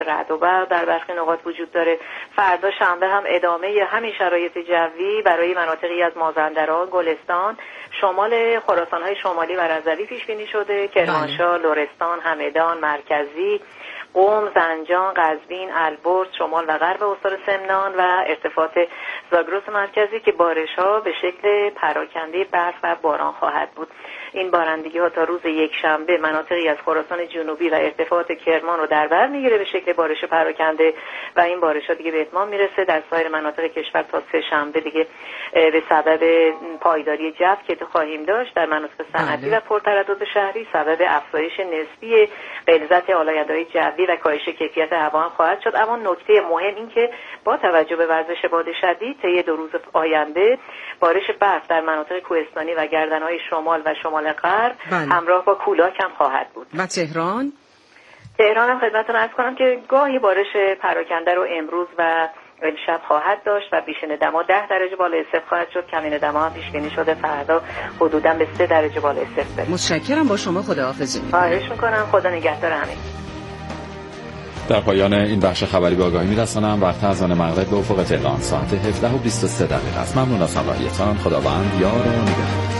رعد و برق در برخی نقاط وجود داره. فردا شنبه هم ادامه همین شرایط جوی برای مناطقی از مازندران، گلستان، شمال خراسان‌های شمالی و رضوی پیش بینی شده. کرمانشاه، لرستان، همدان، مرکزی، قم، زنجان، قزوین، البرز، شمال و غرب استان سمنان و ارتفاعات زاگرس مرکزی که بارش‌ها به شکل پراکنده برف و باران خواهد بود. این بارندگی‌ها تا روز یکشنبه مناطقی از خراسان جنوبی و ارتفاعات کرمان رو در بر میگیره به شکل بارش پراکنده و این بارش‌ها دیگه به اتمام میرسه در سایر مناطق کشور. تا سه شنبه دیگه به سبب پایداری جو که خواهیم داشت در مناطق صنعتی و پرتردد شهری سبب افزایش نسبی غلظت آلاینده‌های جوی و کاهش کیفیت هوا هم خواهد شد. اما نکته مهم این که با توجه به وزش باد شدید طی 2 روز آینده بارش برف در مناطق کوهستانی و گردن‌های شمال و شمال غرب همراه با کولاک هم خواهد بود. و تهران هم خدمتتون عرض کنم که گاهی بارش پراکنده رو امروز و امشب خواهد داشت و بیشتر دما 10 درجه بالای صفر خواهد شد. کمین دما هم پیش بینی شده فردا حدوداً به 3 درجه بالای صفر. متشکرم، با شما خداحافظی می‌کنم. خواهش می‌کنم، خدا نگهدار همه. در پایان این بخش خبری به آگاهی می‌رسانم وقت اذان مغرب به افق تهران ساعت 17:23 است. ممنون از همراهیتان. خداوند یار و نگهدار.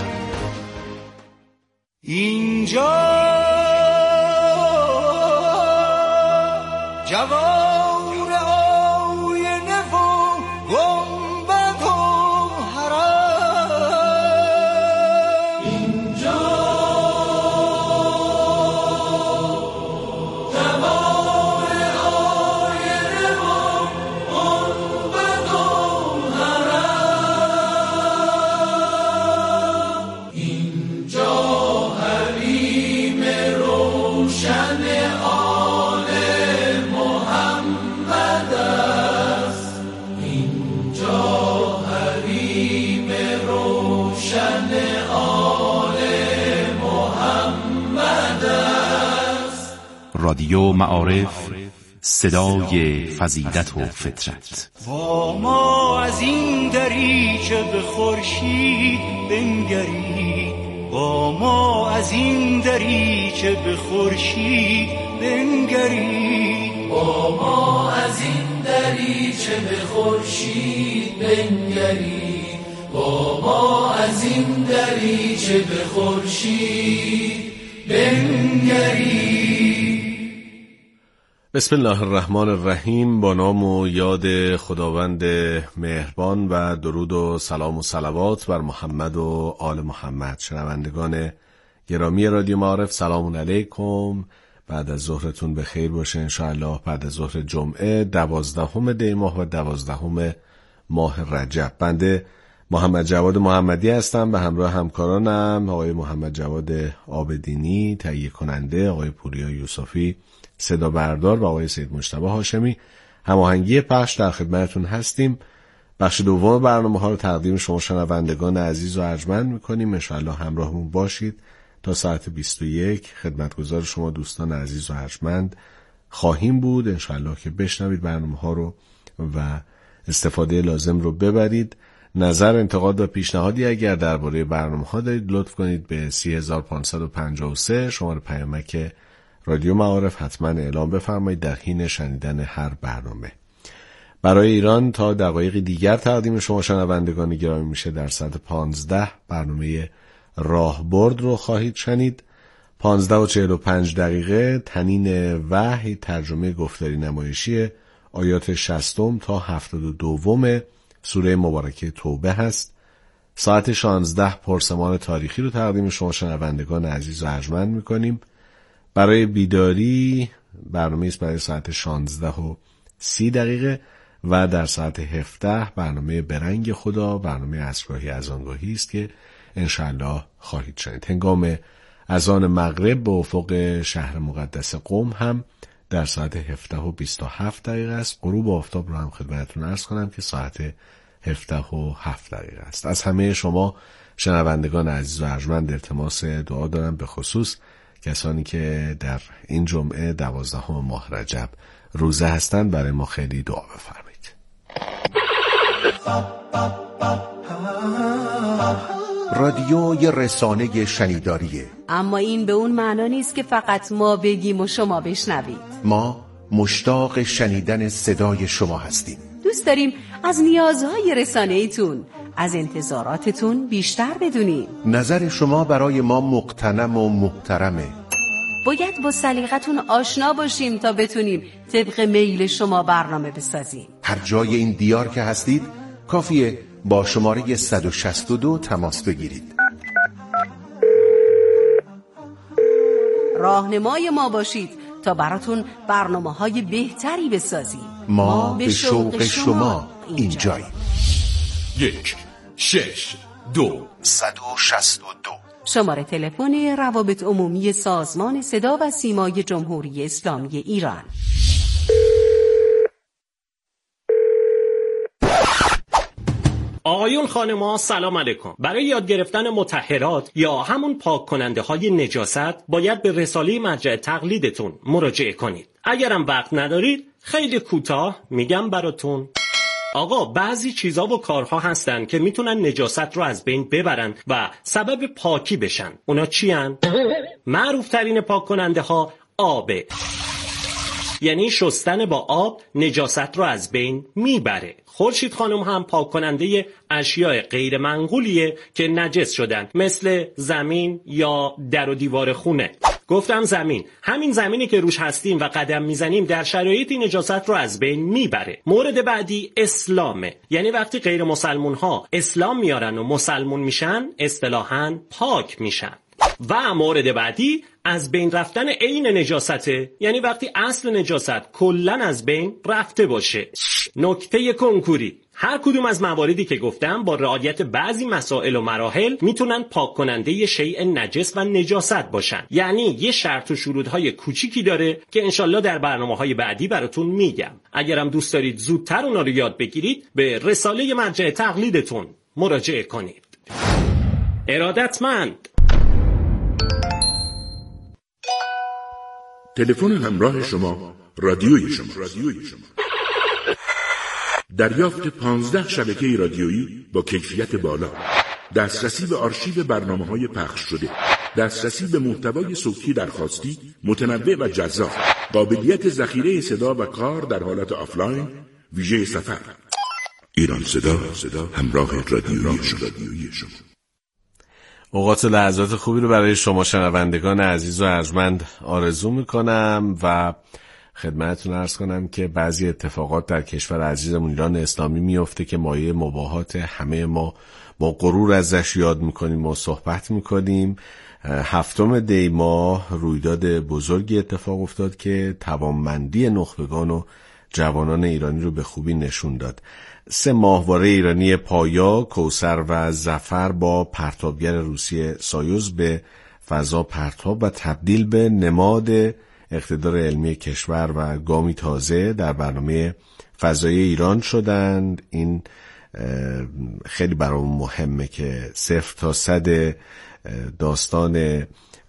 اینجا جوار آینه و گنبد و حرم، اینجا جوار آینه و گنبد و حرم، اینجا حریم روشن آل محمد است، اینجا حریم روشن آل محمد است. رادیو معارف، صدای فضیلت و فطرت. با ما از این دریچه به خورشید بنگرید، با ما از این دریچه به خورشید بنگرید، با ما از این دریچه به خورشید بنگرید، با ما از این دریچه به خورشید بنگرید. بسم الله الرحمن الرحیم. با نام و یاد خداوند مهربان و درود و سلام و صلوات بر محمد و آل محمد. شنوندگان گرامی رادیو معارف سلام علیکم. بعد از ظهرتون به خیر باشه انشاءالله. بعد از ظهر جمعه 12 دی ماه و 12 ماه رجب. بنده محمد جواد محمدی هستم به همراه همکارانم آقای محمد جواد عابدینی تهیه کننده، آقای پوریا یوسفی صدا بردار و آقای سید مجتبی هاشمی هماهنگی پخش در خدمتتون هستیم. بخش دوم برنامه ها رو تقدیم شما شنوندگان عزیز و ارجمند میکنیم. انشاءالله همراهمون باشید تا ساعت 21. خدمتگزار شما دوستان عزیز و ارجمند خواهیم بود انشاءالله که بشنوید برنامه ها رو و استفاده لازم رو ببرید. نظر، انتقاد و پیشنهادی اگر درباره برنامه ها دارید لطف کنید به 3553 شماره پیامک رادیو معارف حتما اعلام بفرمایید در حین شنیدن هر برنامه. برای ایران تا دقایقی دیگر تقدیم شما شنوندگان گرامی میشه. در ساعت 15 برنامه راهبرد رو خواهید شنید. 15:45 تنین وحی، ترجمه گفتاری نمایشی آیات 60 تا 72 سوره مبارکه توبه هست. ساعت 16 پرسمان تاریخی رو تقدیم شما شنوندگان عزیز و ارجمند میکنیم. برای بیداری برنامه است برای ساعت 16:30 و در ساعت 17 برنامه برنگ خدا، برنامه عصرگاهی اذانگاهی است که انشاءالله خواهید شنید. هنگام اذان مغرب به افق شهر مقدس قم هم در ساعت 17:27 است. غروب آفتاب رو هم خدمتتون عرض کنم که ساعت 17:07 است. از همه شما شنوندگان عزیز و ارجمند التماس دعا دارم، به خصوص کسانی که در این جمعه 12 ماه رجب روزه هستند برای ما خیلی دعا بفرمایید. رادیو یه رسانه شنیداریه، اما این به اون معنا نیست که فقط ما بگیم و شما بشنوید. ما مشتاق شنیدن صدای شما هستیم. دوست داریم از نیازهای رسانه‌ایتون، از انتظاراتتون بیشتر بدونیم. نظر شما برای ما مقتنم و محترمه. باید با سلیقتون آشنا باشیم تا بتونیم طبق میل شما برنامه بسازیم. هر جای این دیار که هستید کافیه با شماره 162 تماس بگیرید. راهنمای ما باشید تا براتون برنامه‌های بهتری بسازیم. ما به شوق شما اینجاییم. 1 6 2 162 شماره تلفن روابط عمومی سازمان صدا و سیمای جمهوری اسلامی ایران. آقایون خانم‌ها سلام علیکم. برای یاد گرفتن مطهرات یا همون پاک کننده های نجاست باید به رساله مرجع تقلیدتون مراجعه کنید. اگرم وقت ندارید خیلی کوتاه میگم براتون. آقا بعضی چیزا و کارها هستن که میتونن نجاست رو از بین ببرن و سبب پاکی بشن. اونا چی هن؟ معروف ترین پاک کننده ها آبه. یعنی شستن با آب نجاست رو از بین میبره. خورشید خانم هم پاک کننده اشیاء غیر منقولیه که نجس شدن، مثل زمین یا در و دیوار خونه. گفتم زمین، همین زمینی که روش هستیم و قدم میزنیم در شرایطی نجاست رو از بین میبره. مورد بعدی اسلامه. یعنی وقتی غیر مسلمون ها اسلام میارن و مسلمون میشن اصطلاحاً پاک میشن. و مورد بعدی از بین رفتن عین نجاسته. یعنی وقتی اصل نجاست کلن از بین رفته باشه. نکته کنکوری: هر کدوم از مواردی که گفتم با رعایت بعضی مسائل و مراحل میتونن پاک کننده شیء نجس و نجاست باشن. یعنی یه شرط و شروطهای کوچیکی داره که انشالله در برنامه‌های بعدی براتون میگم. اگرم دوست دارید زودتر اونا رو یاد بگیرید به رساله مرجع تقلیدتون مراجعه کنید. ارادتمند. تلفن همراه شما، رادیوی شما. دریافت 15 شبکه رادیویی با کیفیت بالا، دسترسی به آرشیو برنامه‌های پخش شده، دسترسی به محتوای صوتی درخواستی متنوع و جذاب، قابلیت ذخیره صدا و کار در حالت آفلاین، ویژه سفر. ایران صدا همراه رادیویی شما. اوقات و لحظات خوبی رو برای شما شنوندگان عزیز و ارجمند آرزو میکنم و خدمتتون عرض کنم که بعضی اتفاقات در کشور عزیزمون ایران اسلامی میفته که مایه مباهات همه ما با غرور ازش یاد میکنیم و صحبت میکنیم. 7 دی ماه رویداد بزرگی اتفاق افتاد که توانمندی نخبگان و جوانان ایرانی رو به خوبی نشون داد. 3 ماهواره ایرانی پایا، کوثر و ظفر با پرتابگر روسیه سایوز به فضا پرتاب و تبدیل به نماد اقتدار علمی کشور و گامی تازه در برنامه فضایی ایران شدند. این خیلی برام مهمه که 0 تا 100 داستان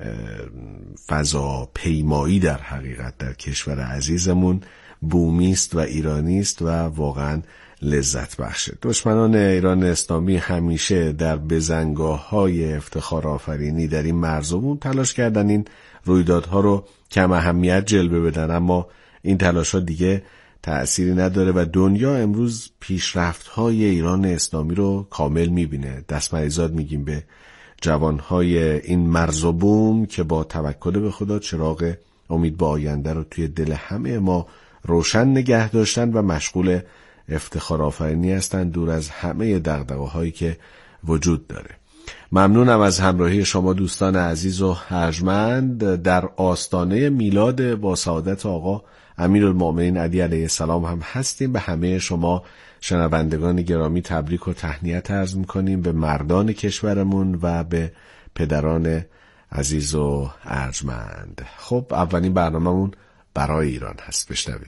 فضا پیمایی در حقیقت در کشور عزیزمون بومی است و ایرانی است و واقعا لذت بخشه. دشمنان ایران اسلامی همیشه در بزنگاه‌های افتخار آفرینی در این مرزمون تلاش کردن این رویدادها رو کم اهمیت جلوه بدن، اما این تلاش‌ها دیگه تأثیری نداره و دنیا امروز پیشرفت‌های ایران اسلامی رو کامل می‌بینه. دستمریزاد میگیم به جوان‌های این مرزبون که با توکل به خدا چراغ امید به آینده رو توی دل همه ما روشن نگه داشتن و مشغول افتخار آفرینی هستن، دور از همه دغدغه‌هایی که وجود داره. ممنونم از همراهی شما دوستان عزیز و ارجمند. در آستانه میلاد با سعادت آقا امیرالمؤمنین علی علیه السلام هم هستیم. به همه شما شنوندگان گرامی تبریک و تهنیت عرض می‌کنیم، به مردان کشورمون و به پدران عزیز و ارجمند. خب اولین برنامه‌مون برای ایران هست، بشنویم.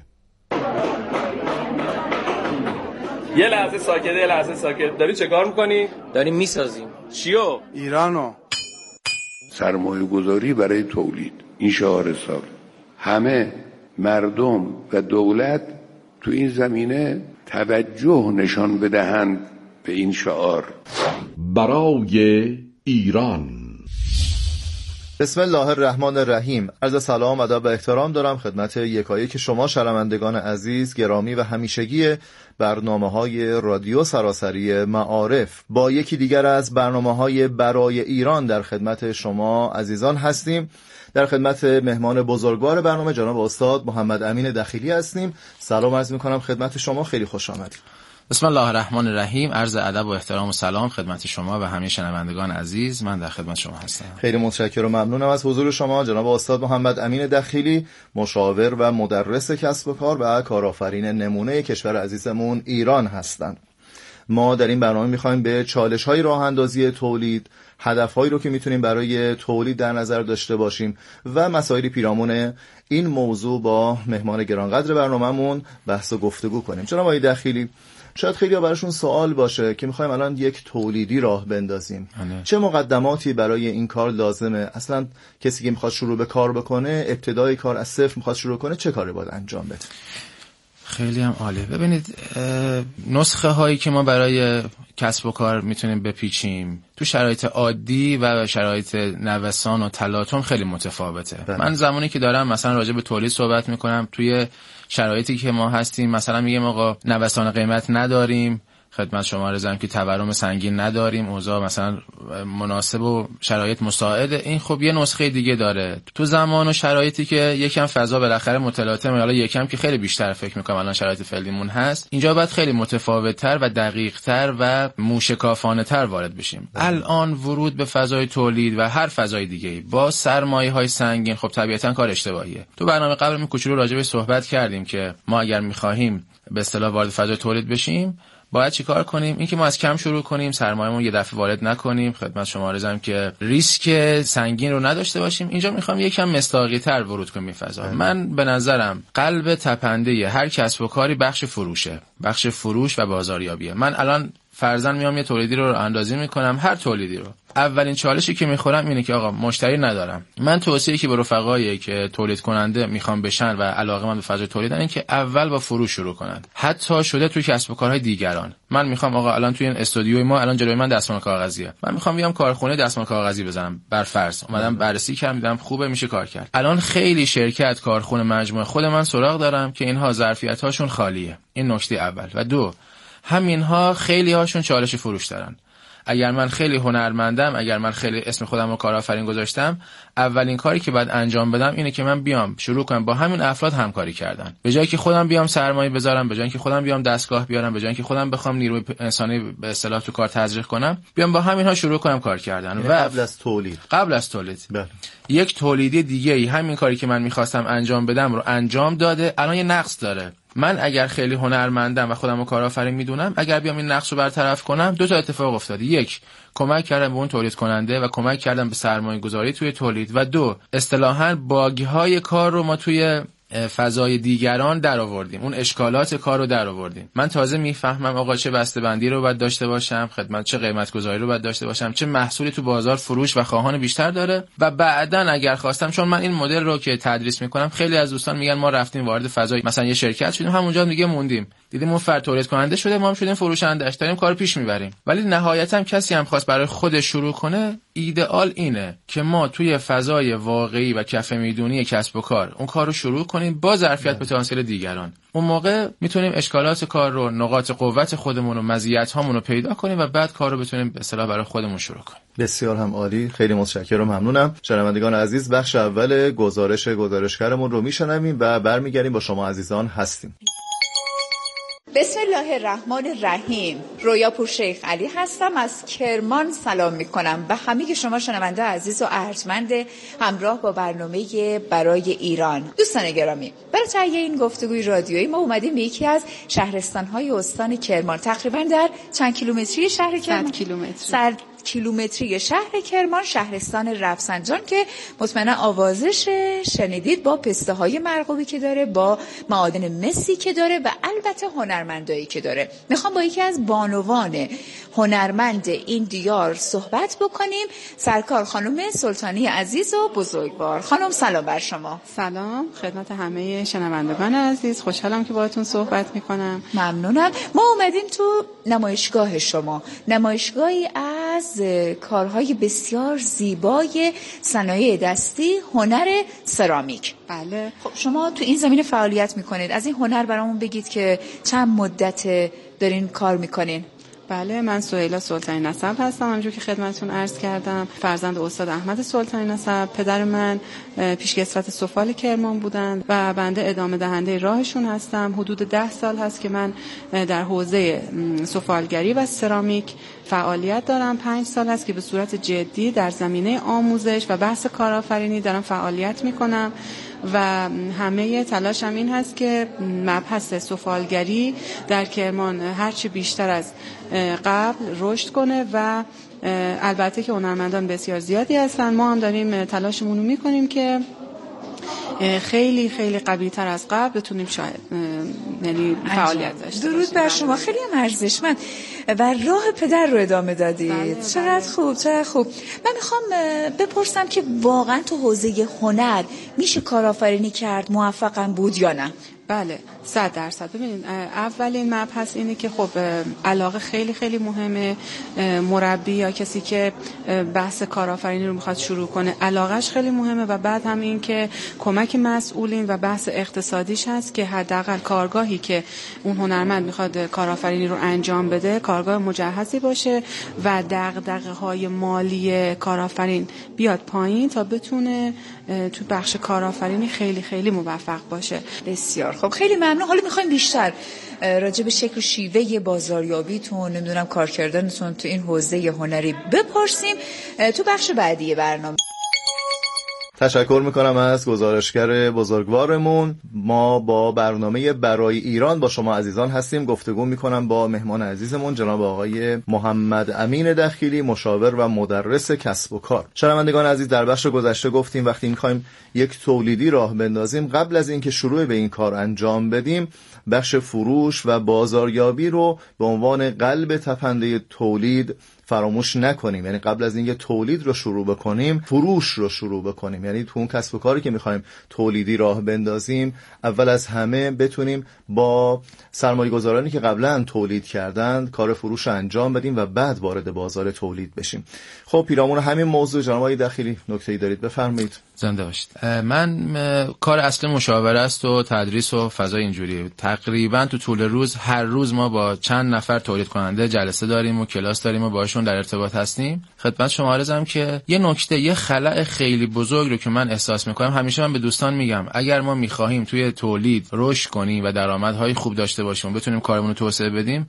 یه لحظه ساکت. داری چه کار میکنی؟ داریم میسازیم. چیو؟ ایرانو. سرمایه گذاری برای تولید، این شعار سال. همه مردم و دولت تو این زمینه توجه نشان بدهند به این شعار. برای ایران. بسم الله الرحمن الرحیم. عرض سلام، ادب و احترام دارم خدمت یکایک شما شنوندگان عزیز، گرامی و همیشگی برنامه‌های رادیو سراسری معارف. با یکی دیگر از برنامه‌های برای ایران در خدمت شما عزیزان هستیم. در خدمت مهمان بزرگوار برنامه جناب استاد محمد امین دخیلی هستیم. سلام عرض می‌کنم خدمت شما، خیلی خوش آمدید. بسم الله الرحمن الرحیم. عرض ادب و احترام و سلام خدمت شما و همه شنوندگان عزیز. من در خدمت شما هستم. خیلی متشکرم و ممنونم از حضور شما جناب استاد محمد امین دخیلی، مشاور و مدرس کسب و کار و کارآفرین نمونه کشور عزیزمون ایران هستند. ما در این برنامه می‌خوایم به چالش‌های راه‌اندازی تولید، هدف‌هایی رو که می‌تونیم برای تولید در نظر داشته باشیم و مسائل پیرامون این موضوع با مهمان گرانقدر برنامه‌مون بحث و گفتگو کنیم. جناب آقای دخیلی، شاید خیلی براشون سوال باشه که میخوایم الان یک تولیدی راه بندازیم، چه مقدماتی برای این کار لازمه؟ اصلا کسی که میخواد شروع به کار بکنه، ابتدای کار از صفر میخواد شروع کنه، چه کاری باید انجام بده؟ خیلی هم عالی. ببینید، نسخه هایی که ما برای کسب و کار میتونیم بپیچیم تو شرایط عادی و شرایط نوسان و تلاطم خیلی متفاوته. من زمانی که دارم مثلا راجع به تولید صحبت میکنم، توی شرایطی که ما هستیم مثلا میگم آقا نوسان قیمت نداریم، خدمت شما عرضم که تورم سنگین نداریم، اوضاع مثلا مناسب و شرایط مساعده. این خب یه نسخه دیگه داره تو زمان و شرایطی که یکم فضا بالاخره متلاطمه، حالا یکم که خیلی بیشتر فکر میکنم الان شرایط فعلیمون هست، اینجا باید خیلی متفاوت‌تر و دقیق‌تر و موشکافانه‌تر وارد بشیم. الان ورود به فضای تولید و هر فضای دیگه‌ای با سرمایه‌های سنگین خب طبیعتاً کار اشتباهیه. تو برنامه قبل کوچولو راجع به صحبت کردیم که ما اگر می‌خواهیم به اصطلاح وارد فضای تولید بشیم باید چیکار کنیم؟ این که ما از کم شروع کنیم، سرمایه‌مون یه دفعه وارد نکنیم، خدمت شما عرضم که ریسک سنگین رو نداشته باشیم. اینجا میخوام یکم مصداقی‌تر ورود کنیم این فضا. من به نظرم قلب تپنده هر کسب و کاری بخش فروشه، بخش فروش و بازاریابیه. من الان فرضاً میام یه تولیدی رو اندازی میکنم، هر تولیدی رو. اولین چالشی که میخورم اینه که آقا مشتری ندارم. من توصیه‌ای که به رفقایی که تولید کننده میخوام بشن و علاقه‌مند به فضای تولیدن این که اول با فروش شروع کنن. حتی شده توی کسب و کارهای دیگران. من میخوام آقا الان توی این استودیوی ما الان جلوی من دستمال کاغذیه. من میخوام بیام کارخونه دستمال کاغذی بزنم. بر فرض اومدم بررسی کردم دیدم خوبه میشه کار کرد. الان خیلی شرکت کارخونه مجموعه خود من سراغ دارم که اینها ظرفیت‌هاشون خالیه. این نکته اول. و دو، همینها خیلی هاشون چالش فروش دارن. اگر من خیلی هنرمندم، اگر من خیلی اسم خودم رو کارآفرین گذاشتم، اولین کاری که باید انجام بدم اینه که من بیام شروع کنم با همین افراد همکاری کردن. به جایی که خودم بیام سرمایه بذارم، به جایی که خودم بیام دستگاه بیارم، به جایی که خودم بخوام نیروی انسانی به اصطلاح تو کار تزریق کنم، بیام با همینها شروع کنم کار کردن. و قبل از تولید بله. یک تولیدی دیگه‌ای همین کاری که من می‌خواستم انجام بدم رو انجام داده، الان یه نقص داره. من اگر خیلی هنرمندم و خودم رو کارآفرین میدونم، اگر بیام این نقص رو برطرف کنم، دو تا اتفاق افتاده. یک، کمک کردم به اون تولید کننده و کمک کردم به سرمایه گذاری توی تولید. و دو، اصطلاحاً باگ‌های کار رو ما توی فضای دیگران در آوردیم، اون اشکالات کار رو در آوردیم. من تازه میفهمم آقا چه بسته‌بندی رو باید داشته باشم، خدمت چه قیمت گذاری رو باید داشته باشم، چه محصولی تو بازار فروش و خواهان بیشتر داره. و بعداً اگر خواستم، چون من این مدل رو که تدریس میکنم، خیلی از دوستان میگن ما رفتیم وارد فضای مثلا یه شرکت شدیم، همونجا دیگه موندیم، دیدیم اون فرد تولید کننده شده، ما هم شدیم فروشنده‌اش، داریم کارو پیش میبریم. ولی نهایتاً کسی هم خواست برای خودش شروع کنه، ایدئال اینه که ما توی فضای واقعی و کفه میدونی کسب و کار اون کارو شروع کنیم با ظرفیت پتانسیل دیگران. اون موقع میتونیم اشکالات کار رو، نقاط قوت خودمون و مزیت‌هامون رو پیدا کنیم و بعد کار رو بتونیم به اصطلاح برای خودمون شروع کنیم. بسیار هم عالی، خیلی متشکرم و ممنونم. شنوندگان عزیز، بخش اول گزارشگرمون رو میشنویم و برمیگردیم با شما عزیزان هستیم. بسم الله الرحمن الرحیم. رویا پور شیخ علی هستم، از کرمان سلام میکنم و همه شما شنونده عزیز و ارجمند همراه با برنامه برای ایران. دوستان گرامی، برای تهیه این گفتگوی رادیویی ما اومدیم به یکی از شهرستان‌های استان کرمان، تقریبا در چند کیلومتری شهر کرمان؟ 100 کیلومتر. کیلومتری شهر کرمان، شهرستان رفسنجان که مطمئنا آوازش شنیدید، با پسته های مرغوبی که داره، با معادن مسی که داره و البته هنرمندایی که داره. میخوام با یکی از بانوان هنرمند این دیار صحبت بکنیم، سرکار خانم سلطانی عزیز و بزرگوار. خانم سلام بر شما. سلام خدمت همه شنوندگان عزیز، خوشحالم که باهاتون صحبت میکنم. ممنونم. ما اومدیم تو نمایشگاه شما، نمایشگاهی از از کارهای بسیار زیبای صنایع دستی هنر سرامیک. بله. خب شما تو این زمینه فعالیت میکنید. از این هنر برامون بگید که چند مدت دارین کار میکنین؟ بله، من سهیلا سلطانی نسب هستم. همونجور که خدمتتون عرض کردم فرزند استاد احمد سلطانی نسب. پدر من پیشکسوت سفال کرمان بودند و بنده ادامه دهنده راهشون هستم. حدود 10 سال هست که من در حوزه سفالگری و سرامیک فعالیت دارم. 5 سال هست که به صورت جدی در زمینه آموزش و بحث کارآفرینی دارم فعالیت میکنم و همه تلاشم این هست که مبحث سفالگری در کرمان هرچی بیشتر از قبل رشد کنه و البته که هنرمندان بسیار زیادی هستن. ما هم داریم تلاشمون رو میکنیم که خیلی خیلی قوی‌تر از قبل بتونیم شاید یعنی فعالیت داشته درود بر شما، خیلی هم ارزشمند و راه پدر رو ادامه دادید. چقدر خوب، چقدر خوب. من میخوام بپرسم که واقعا تو حوزه هنر میشه کارآفرینی کرد، موفقم بود یا نه؟ بله 100%. ببینید اولین مبحث اینه که خب علاقه خیلی خیلی مهمه. مربی یا کسی که بحث کارآفرینی رو میخواد شروع کنه علاقهش خیلی مهمه و بعد هم این که کمک مسئولین و بحث اقتصادیش هست که حداقل کارگاهی که اون هنرمند میخواد کارآفرینی رو انجام بده کارگاه مجهزی باشه و دغدغه‌های مالی کارآفرین بیاد پایین تا بتونه تو بخش کارآفرینی خیلی خیلی موفق باشه. بسیار خب، خیلی ممنون. حالا میخوایم بیشتر راجع به شکل و شیوه بازاریابیتون، نمیدونم کار کردنتون تو این حوزه هنری بپرسیم تو بخش بعدی برنامه. تشکر میکنم از گزارشگر بزرگوارمون. ما با برنامه برای ایران با شما عزیزان هستیم. گفتگو میکنم با مهمان عزیزمون جناب آقای محمد امین دخیلی، مشاور و مدرس کسب و کار. شنوندگان عزیز، در بخش گذشته گفتیم وقتی میخوایم یک تولیدی راه بندازیم، قبل از اینکه شروع به این کار انجام بدیم، بخش فروش و بازاریابی رو به عنوان قلب تپنده تولید فراموش نکنیم. یعنی قبل از اینکه تولید رو شروع بکنیم، فروش رو شروع بکنیم. یعنی تو اون کسب و کاری که میخوایم تولیدی راه بندازیم، اول از همه بتونیم با سرمایه‌گذارانی که قبلا تولید کردند کار فروش رو انجام بدیم و بعد وارد بازار تولید بشیم. خب پیرامون همین موضوع جناب آقای دخیلی نکته‌ای دارید بفرمایید. زنده باشید. من کار اصل مشاوره است و تدریس و فضای اینجوریه. تقریبا تو طول روز هر روز ما با چند نفر تولید کننده جلسه داریم و کلاس داریم و باشون در ارتباط هستیم. خدمت شما عرضم که یه نکته، یه خلأ خیلی بزرگ رو که من احساس میکنم، همیشه من به دوستان میگم اگر ما میخواهیم توی تولید رشد کنیم و درآمدهای خوب داشته باشیم و بتونیم کارمون رو توسعه بدیم،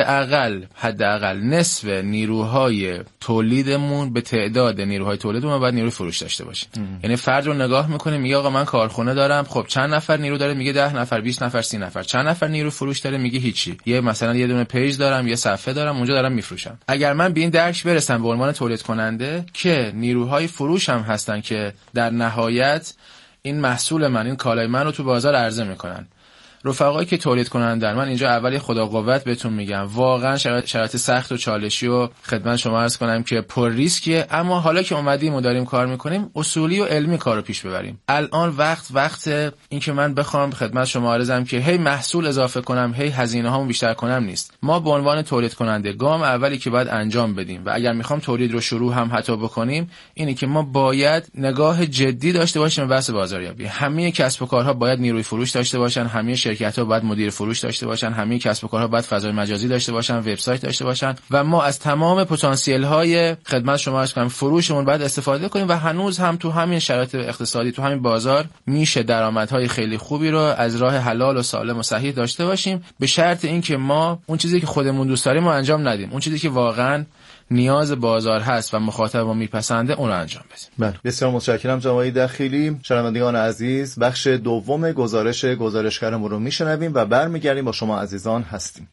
حداقل نصف نیروهای تولیدمون به تعداد نیروهای تولیدمون باید نیروی فروش داشته باشیم. یعنی فرد رو نگاه میکنیم میگه آقا من کارخونه دارم، خب چند نفر نیرو داره؟ میگه 10 نفر، 20 نفر، 30 نفر. چند نفر نیرو فروش داره؟ میگه هیچی. مثلا یه دونه پیج دارم، یه صفحه دارم، اونجا دارم میفروشم. اگر من به این درک برسم به عنوان تولید کننده که نیروهای فروش هم هستن که در نهایت این محصول من، این کالای من رو تو بازار عرضه میکنن، رفقایی که تولید کنندن، من اینجا اولی خدا قوت بهتون میگم، واقعا شرایط سخت و چالشی و خدمت شما عرض کنم که پر ریسکیه، اما حالا که اومدیم و داریم کار میکنیم اصولی و علمی کارو پیش ببریم. الان وقت این که من بخوام خدمت شما عرضم که هی محصول اضافه کنم، هی هزینه هامو بیشتر کنم نیست. ما به عنوان تولید کننده گام اولی که باید انجام بدیم و اگر میخوام تولید رو شروع هم حتی بکنیم، اینه که ما باید نگاه جدی داشته باشیم به بحث بازاریابی. همه کسب و کارها باید نیروی فروش داشته باشن، همه شرکت‌ها باید مدیر فروش داشته باشن، همه کسب و کارها باید فضای مجازی داشته باشن، وبسایت داشته باشن و ما از تمام پتانسیل‌های خدمت شما عرض کنم فروشمون باید استفاده کنیم و هنوز هم تو همین شرایط اقتصادی، تو همین بازار میشه درآمدهای خیلی خوبی رو از راه حلال و سالم و صحیح داشته باشیم، به شرط اینکه ما اون چیزی که خودمون دوست داریم رو انجام ندیم، اون چیزی که واقعاً نیاز بازار هست و مخاطب ما میپسنده اون رو انجام بدیم. بله، بسیار متشکرم جناب آقای دخیلی. شنوندگان عزیز، بخش دوم گزارشگرمون رو میشنویم و برمیگردیم با شما عزیزان هستیم.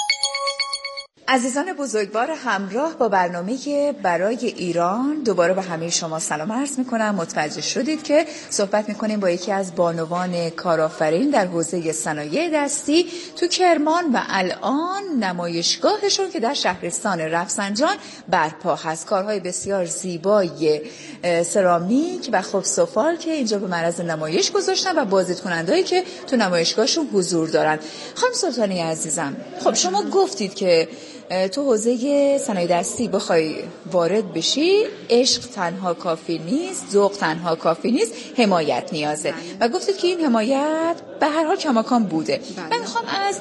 عزیزان بزرگوار، همراه با برنامه برای ایران دوباره به همه شما سلام عرض میکنم. متوجه شدید که صحبت میکنیم با یکی از بانوان کارآفرین در حوزه صنایع دستی تو کرمان و الان نمایشگاهشون که در شهرستان رفسنجان برپا هست. کارهای بسیار زیبای سرامیک و خب سفال که اینجا به معرض نمایش گذاشتن و بازدیدکنندهایی که تو نمایشگاهشون حضور دارن. خانم سلطانی عزیزم، خب شما گفتید که تو حوزه صنایع دستی بخوای وارد بشی، عشق تنها کافی نیست، ذوق تنها کافی نیست، حمایت نیازه و گفتید که این حمایت به هر حال کماکان بوده. من میخوام از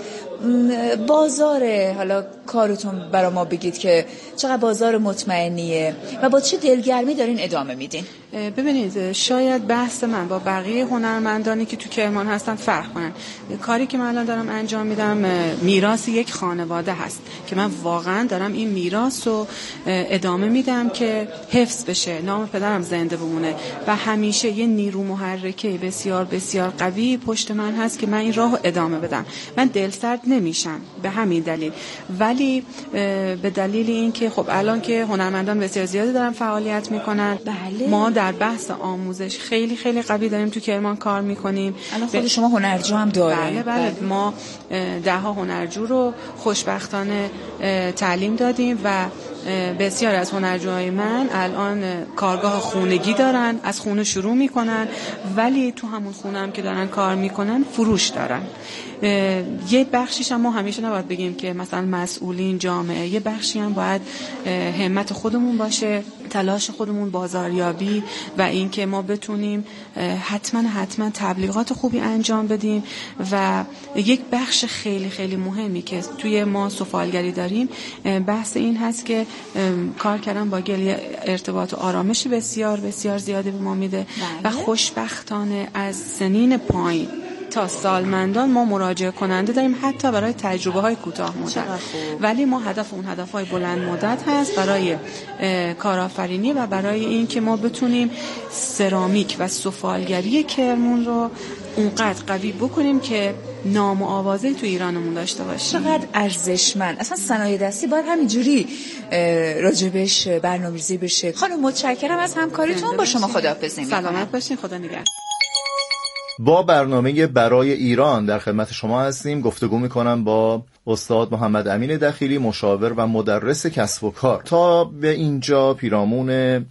بازار حالا کارتون برای ما بگید که چقدر بازار مطمئنیه و با چه دلگرمی دارین ادامه میدین؟ ببینید، شاید بحث من با بقیه هنرمندانی که تو کرمان هستن فرق کنن. کاری که من الان دارم انجام میدم میراث یک خانواده هست که من واقعا دارم این میراث رو ادامه میدم که حفظ بشه، نام پدرم زنده بمونه و همیشه یه نیرو محرکه بسیار بسیار قوی پشت من هست که من این راهو ادامه بدم. من دلسرد نمیشم به همین دلیل، ولی به دلیل این که خب الان که هنرمندان بسیار زیادی دارن فعالیت میکنن، بله. ما در بحث آموزش خیلی خیلی قوی داریم تو کرمان کار میکنیم. الان خود شما هنرجو هم داره؟ بله. ما 10 هنرجو رو خوشبختانه تعلیم دادیم و بسیار از هنرجوهای من الان کارگاه خونگی دارن، از خونه شروع میکنن، ولی تو همون خونه هم که دارن کار میکنن فروش دارن. یه بخشیش هم ما همیشه نباید بگیم که مثلا مسئولین جامعه، یه بخشی هم باید همت خودمون باشه، تلاش خودمون، بازاریابی و این که ما بتونیم حتما تبلیغات خوبی انجام بدیم. و یک بخش خیلی خیلی مهمی که توی ما سفالگری داریم بحث این هست که کار کردن با گل ارتباط و آرامش بسیار بسیار زیادی به ما میده و خوشبختانه از سنین پایین تا سالمندان ما مراجعه کننده داریم، حتی برای تجربه های کوتاه مدت. ولی ما اون هدف های بلند مدت هست برای کارآفرینی و برای این که ما بتونیم سرامیک و سفالگری کرمون رو اونقدر قوی بکنیم که نام و آوازه تو ایرانمون داشته باشیم. چقدر ارزشمند. اصلا صنایع دستی باید همینجوری راجبش برنامه‌ریزی بشه. خانم متشکرم از همکاریتون. با شما خداحافظی می‌کنم. سلامت باشین. خدا نگهدار. با برنامه برای ایران در خدمت شما هستیم. گفتگو میکنم با استاد محمد امین دخیلی، مشاور و مدرس کسب و کار. تا به اینجا پیرامون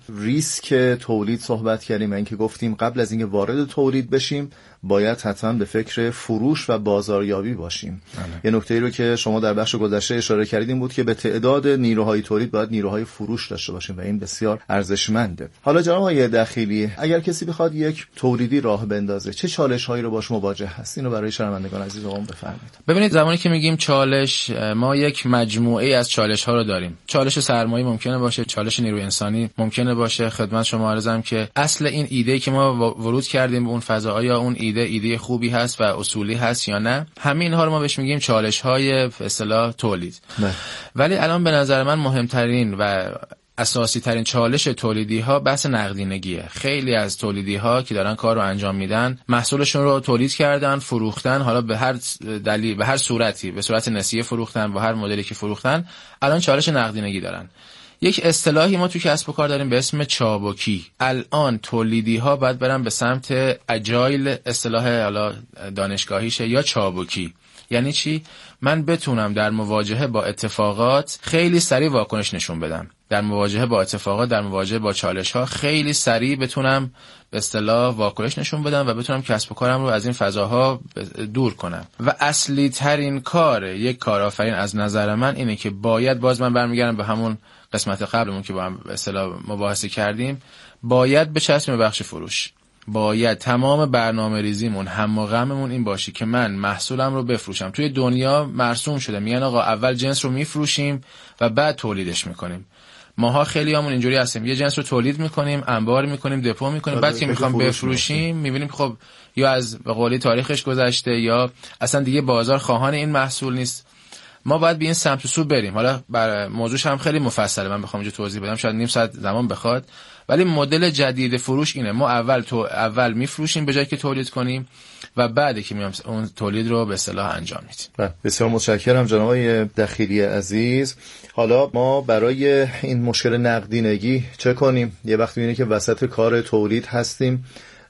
ریسک تولید صحبت کردیم و اینکه گفتیم قبل از اینکه وارد تولید بشیم باید حتما به فکر فروش و بازاریابی باشیم. یه نکته‌ای رو که شما در بخش گذشته اشاره کردین بود که به تعداد نیروهای تولید باید نیروهای فروش داشته باشیم و این بسیار ارزشمنده. حالا جناب آقای دخیلی، اگر کسی بخواد یک تولیدی راه بندازه چه چالش‌هایی رو باش مواجه هست؟ اینو برای شنوندگان عزیزمون بفرمایید. ببینید، زمانی که میگیم چالش، ما یک مجموعه از چالش‌ها رو داریم. چالش سرمایه ممکنه باشه، چالش نیروی انسانی ممکنه باشه. خدمت شما عرضم که اصل این ایده که ما ورود کردیم به اون فضا، آیا اون ایده خوبی هست و اصولی هست یا نه، همین ها رو ما بهش میگیم چالش‌های به اصطلاح تولید. ولی الان به نظر من مهمترین و اساسی ترین چالش تولیدی ها بحث نقدینگیه. خیلی از تولیدی ها که دارن کار رو انجام میدن، محصولشون رو تولید کردن، فروختن، حالا به هر دلیل، به هر صورتی، به صورت نسیه فروختن، با هر مدلی که فروختن، الان چالش نقدینگی دارن. یک اصطلاحی ما تو کسب و کار داریم به اسم چابکی. الان تولیدی ها باید برن به سمت اجایل، اصطلاح حالا دانشگاهیشه، یا چابکی. یعنی چی؟ من بتونم در مواجهه با اتفاقات خیلی سریع واکنش نشون بدم. در مواجهه با اتفاقات، در مواجهه با چالش ها خیلی سریع بتونم به اصطلاح واکنش نشون بدم و بتونم کسب و کارم رو از این فضاها دور کنم. و اصلی ترین کار یک کارآفرین از نظر من اینه که باید، باز من برمیگردم به همون قسمت قبلمون که با هم به اصطلاح مباحثه کردیم، باید بچسبیم به بخش فروش. باید تمام برنامه ریزیمون، هم و غممون این باشه که من محصولم رو بفروشم. توی دنیا مرسوم شده، میگن آقا اول جنس رو میفروشیم و بعد تولیدش میکنیم. ماها خیلی همون اینجوری هستیم، یه جنس رو تولید میکنیم، انبار میکنیم، دپو میکنیم، بعد که میخوام بفروشیم میبینیم خب یا از به قولی تاریخش گذشته یا اصلا دیگه بازار خواهان این محصول نیست. ما باید به این سمت و سو بریم. حالا بر موضوعش هم خیلی مفصله، من بخوام اینجا توضیح بدم شاید نیم ساعت زمان بخواد، ولی مدل جدید فروش اینه. ما اول میفروشیم به جای که تولید کنیم و بعد که میام اون تولید رو به اصطلاح انجام میدیم. بسیار متشکرم جناب آقای دخیلی عزیز. حالا ما برای این مشکل نقدینگی چه کنیم؟ یه وقتی میبینی که وسط کار تولید هستیم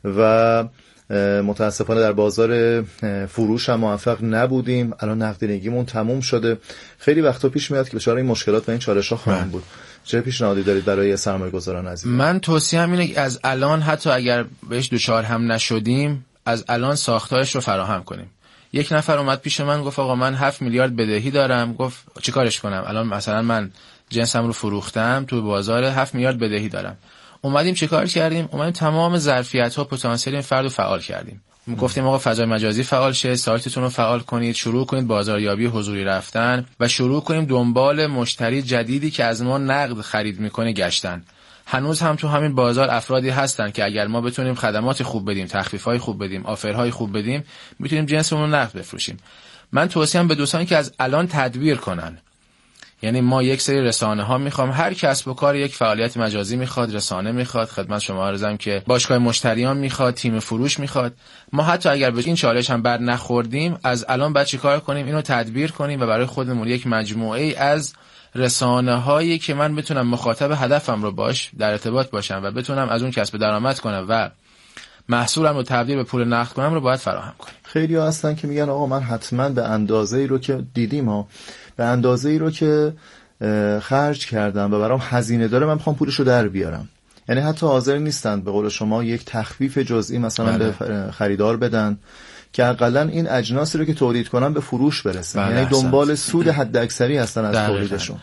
و متاسفانه در بازار فروش هم موفق نبودیم، الان نقدینگیمون تموم شده. خیلی وقتا پیش میاد که بسیار این مشکلات و این چالش‌ها خواهند بود. چه پیشنهادی دارید برای سرمایه‌گذاران عزیز؟ من توصیه‌ام اینه که از الان، حتی اگر بهش دچار هم نشدیم، از الان ساختارش رو فراهم کنیم. یک نفر اومد پیش من گفت آقا من 7 میلیارد بدهی دارم. گفت چیکارش کنم؟ الان مثلا من جنسم رو فروختم تو بازار، 7 میلیارد بدهی دارم. اومدیم چیکار کردیم؟ اومدیم تمام ظرفیت‌ها پتانسیل این فرد رو فعال کردیم. گفتیم آقا فضای مجازی فعال شه، سایتتون رو فعال کنید، شروع کنید بازاریابی حضوری رفتن و شروع کنیم دنبال مشتری جدیدی که از ما نقد خرید میکنه گشتن. هنوز هم تو همین بازار افرادی هستن که اگر ما بتونیم خدمات خوب بدیم، تخفیف‌های خوب بدیم، آفرهای خوب بدیم، میتونیم جنسمون رو نقد بفروشیم. من توصیه‌ام به دوستانی که از الان تدبیر کنن. یعنی ما یک سری رسانه ها میخوام، هر کسب و کار یک فعالیت مجازی میخواد، رسانه میخواد، خدمت شما عرضم که باشگاه مشتریان میخواد، تیم فروش میخواد. ما حتی اگر به این چالش هم بر نخوردیم، از الان باید چیکار کنیم؟ اینو تدبیر کنیم و برای خودمون یک مجموعه از رسانه هایی که من بتونم مخاطب هدفم رو باش در ارتباط باشم و بتونم از اون کسب درآمد کنم و محصولم رو تبدیل به پول نقد کنم رو باید فراهم کنیم. خیلی ها هستن که میگن آقا من حتما به اندازه‌ای رو که دیدیم ها، به اندازه‌ای رو که خرج کردم و برام هزینه داره من میخوام پولش رو در بیارم. یعنی حتی حاضر نیستند به قول شما یک تخفیف جزئی مثلا به خریدار بدن که حداقل این اجناسی رو که تولید کنن به فروش برسه. یعنی دنبال سود حداکثری هستن از تولیدشون.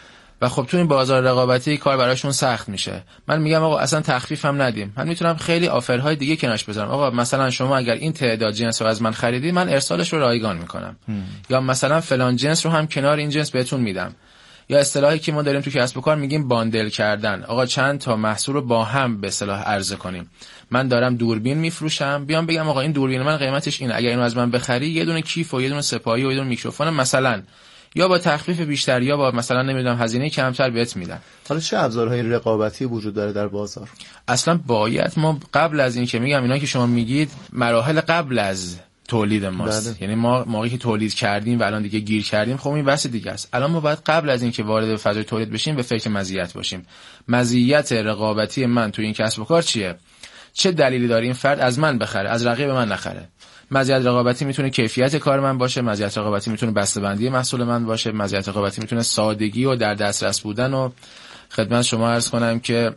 و خب تو این بازار رقابتی کار براشون سخت میشه. من میگم آقا اصلا تخفیف هم ندیم. من میتونم خیلی آفرهای دیگه کنارش بذارم. آقا مثلا شما اگر این تعداد جنس رو از من خریدی، من ارسالش رو رایگان میکنم. یا مثلا فلان جنس رو هم کنار این جنس بهتون میدم. یا اصطلاحی که ما داریم تو کسب و کار میگیم باندل کردن. آقا چند تا محصول رو با هم به اصطلاح عرضه کنیم. من دارم دوربین میفروشم، بیام بگم آقا این دوربین من قیمتش اینه، اگر اینو از من بخری یه دونه کیف و یه دونه سپایی و یه دونه میکروفون مثلا یا با تخفیف بیشتر یا با مثلا نمیدونم هزینه کمتر بهت میدن. حالا چه ابزارهای رقابتی وجود داره در بازار؟ اصلا باید ما قبل از این که میگم اینا که شما میگید مراحل قبل از تولید ماست. یعنی ما موقعی که تولید کردیم و الان دیگه گیر کردیم، خب این بحث دیگه است. الان ما باید قبل از این که وارد فضای تولید بشیم به فکر مزیت باشیم. مزیت رقابتی من تو این کسب و کار چیه؟ چه دلیلی داره این فرد از من بخره، از رقیب من نخره؟ مزیت رقابتی میتونه کیفیت کار من باشه، مزیت رقابتی میتونه بسته‌بندی محصول من باشه، مزیت رقابتی میتونه سادگی و در دسترس بودن و خدمت شما عرض کنم که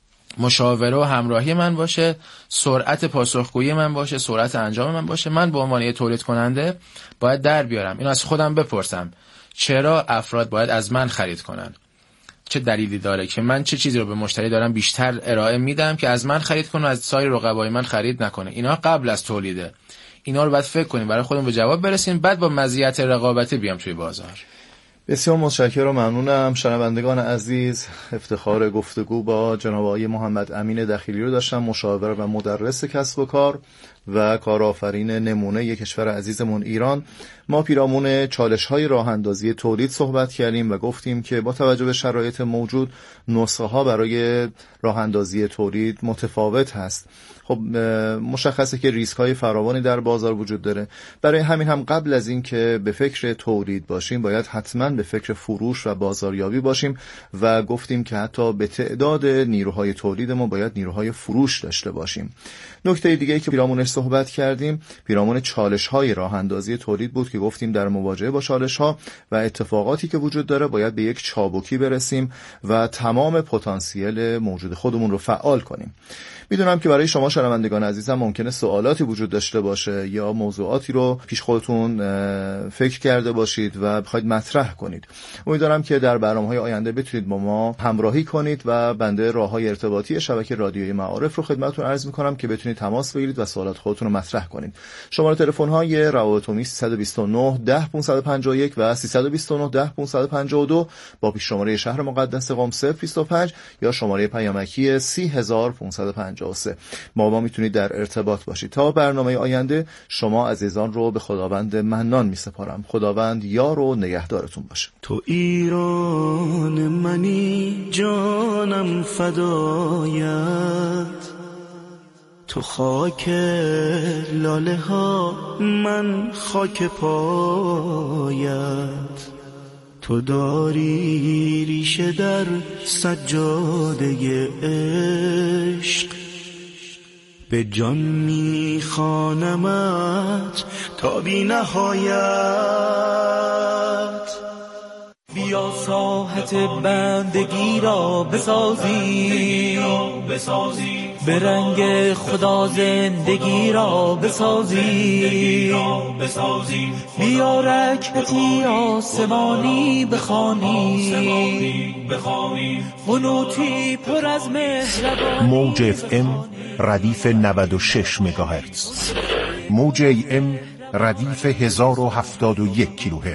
مشاوره و همراهی من باشه، سرعت پاسخگویی من باشه، سرعت انجام من باشه. من به عنوان تولید کننده باید در بیارم، اینو از خودم بپرسم چرا افراد باید از من خرید کنن؟ چه دلیلی داره که من چه چیزی رو به مشتری دارم بیشتر ارائه میدم که از من خرید کنه و از سایر رقبای من خرید نکنه؟ اینا قبل از تولیده. اینا رو باید فکر کنیم، برای خودمون به جواب برسیم، بعد با مزیت رقابتی بیام توی بازار. بسیار متشکرم و ممنونم. شنوندگان عزیز، افتخار گفتگو با جناب آقای محمد امین دخیلی رو داشتم، مشاور و مدرس کسب و کار و کارآفرین نمونه کشور عزیزمون ایران. ما پیرامون چالش‌های راه‌اندازی تولید صحبت کردیم و گفتیم که با توجه به شرایط موجود نسخه‌ها برای راه‌اندازی تولید متفاوت هست. خب مشخصه که ریسک‌های فراوانی در بازار وجود داره. برای همین هم قبل از این که به فکر تولید باشیم باید حتما به فکر فروش و بازاریابی باشیم و گفتیم که حتی به تعداد نیروهای تولید ما باید نیروهای فروش داشته باشیم. نکته دیگه‌ای که پیرامونش صحبت کردیم پیرامون چالش‌های راه‌اندازی تولید بود که گفتیم در مواجهه با چالش‌ها و اتفاقاتی که وجود داره باید به یک چابکی برسیم و تمام پتانسیل موجود خودمون رو فعال کنیم. میدونم که برای شما شنوندگان عزیزم ممکنه سوالاتی وجود داشته باشه یا موضوعاتی رو پیش خودتون فکر کرده باشید و بخواید مطرح کنید. امیدوارم که در برنامه‌های آینده بتونید با ما همراهی کنید و بنده راه‌های ارتباطی شبکه رادیویی معارف رو خدمتتون عرض می‌کنم که بتونید تماس بگیرید و سوالات خودتون رو مطرح کنید. شماره تلفن‌های روابط عمومی 329 10 551 و 329 10 552 با پیش شماره شهر مقدس قم 025 یا شماره پیامکی 30553. ما میتونید در ارتباط باشید. تا برنامه آینده شما عزیزان رو به خداوند منان میسپارم. خداوند یار و نگهدارتون باشه. تو ایران منی جانم فدایت، تو خاک لاله ها من خاک پایت، تو داری ریشه در سجاده عشق، به جان میخوانمت تا بی نهایت. بیا ساحت بندگی را بسازی، به رنگ خدا زندگی را بسازیم، بیا رکعتی آسمانی بخوانیم، قنوتی پر از مهربانی. موج اف ام ردیف 96 مگاهرتز، موج ای ام ردیف 1071 کیلوهرتز.